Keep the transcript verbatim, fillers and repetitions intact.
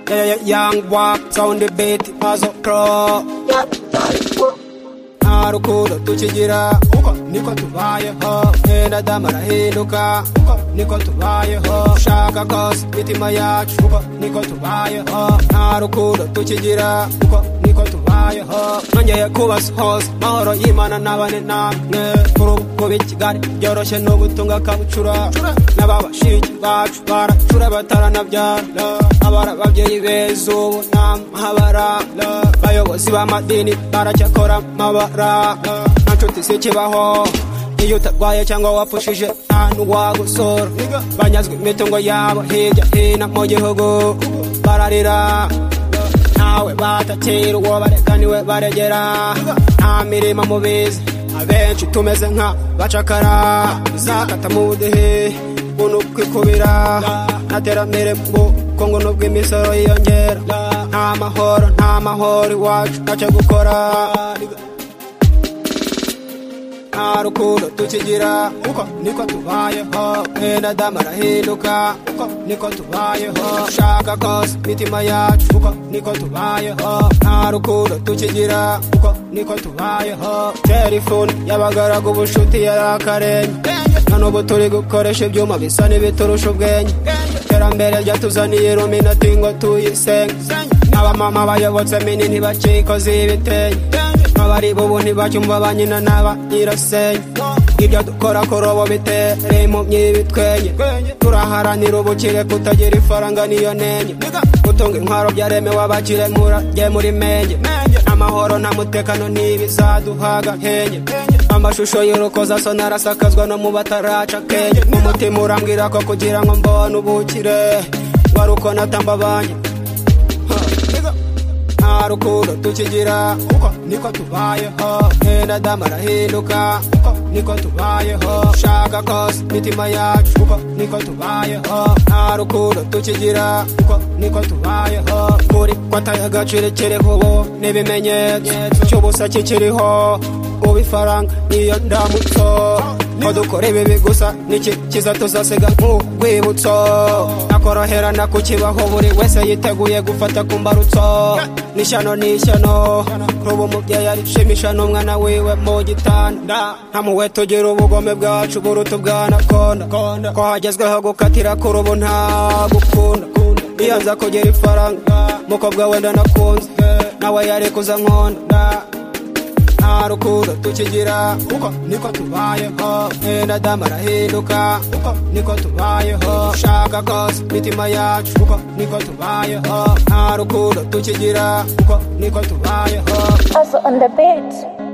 yeah, yeah, young walk, sound the beat, as a pro. Nta rukundo tukigira uko niko tubayeho, enda damara hinduka uko niko tubayeho, shaka kose mitima yacu uko niko tubayeho. Nta rukundo tukigira uko niko tubayeho, nongeye kubasa hose mahoro y'Imana n'abane namwe. Kuri ubu kuba i Kigali byoroshye no gutunga kabucura, n'ababashiki bacu baracura bataranabyara, abari ababyeyi beza ubu n'amahabara, bayobozi b'amadini baracyakora amabara. Nta nshuti zikibaho iyo utarwaye cyangwa wapfushije nta n'uwagusura, banyazwe imitungo yabo hirya hino mu gihugu bararira, ntawe batakira uwo bareka niwe baregera. Nta mirimo mubizi abenshi tumeze nka bacakara, zakata mu budehe bunu kwikubira, nta terambere mu Kongo nubwo imisoro yiyongera. Nta mahoro nta mahoro iwacu ntacyo gukora, nta rukundo tukigira uko niko tubayeho, enda damara hinduka uko niko tubayeho, shaka kose mitima yacu uko niko tubayeho. Nta rukundo tukigira uko niko tubayeho, telefone y'abagaragu ubushuti yarakarenge, none ubu turi gukoresha ibyuma bisa n'ibiturusha ubwenge. Terambere ryatuzaniye Illuminati ngo tuyisenge, n'abamama bayobotse minini bakikoze ibitenge, abari bubu ntibacyumva ba nyina n'aba nyirasenge. Ibyo dukora kurobo bitere mu myibitwenye, turaharanira ubukire kutagira ifaranga niyo nenye, gutunga intwaro byaremewe abakire murajye muri menge. Amahoro nta mutekano ntibizaduhaga henye, amashusho y'urukozasoni arasakazwa no mu bataraca kenge. Umutima urambwira ko kugira ngo mbone ubukire wari uko natamba abanye. Nta rukundo tukigira uko niko tubayeho, enda damara hinduka uko niko tubayeho, shaka kose mitima yacu uko niko tubayeho. Nta rukundo tukigira uko niko tubayeho, muri kwataye agaciro kiriho ubu n'ibimenyetso cy'ubusa kikiriho, ubu ifaranga niyo ndamutso, ko dukora ibibi gusa niki kiza tuzasiga nk'urwibutso. Nakoroherana kukibaho buri wese yiteguye gufata ku mbarutso, n'ishyano n'ishyano kuba umubyeyi arishimisha n'umwana wiwe mu gitanda. Nta muwe tugira ubugome bwacu buruta ubwanakonda, ko hagezweho gukatira kuri ubu nta gukunda. Iyo nza kugira ifaranga mukobwa wenda nakunze nawe yari kuza nkonda. Nta rukundo tukigira uko niko tubayeho, enda damara hinduka uko niko tubayeho, shaka kose mitima yacu uko niko tubayeho. Nta rukundo tukigira uko niko tubayeho. Also on the beat.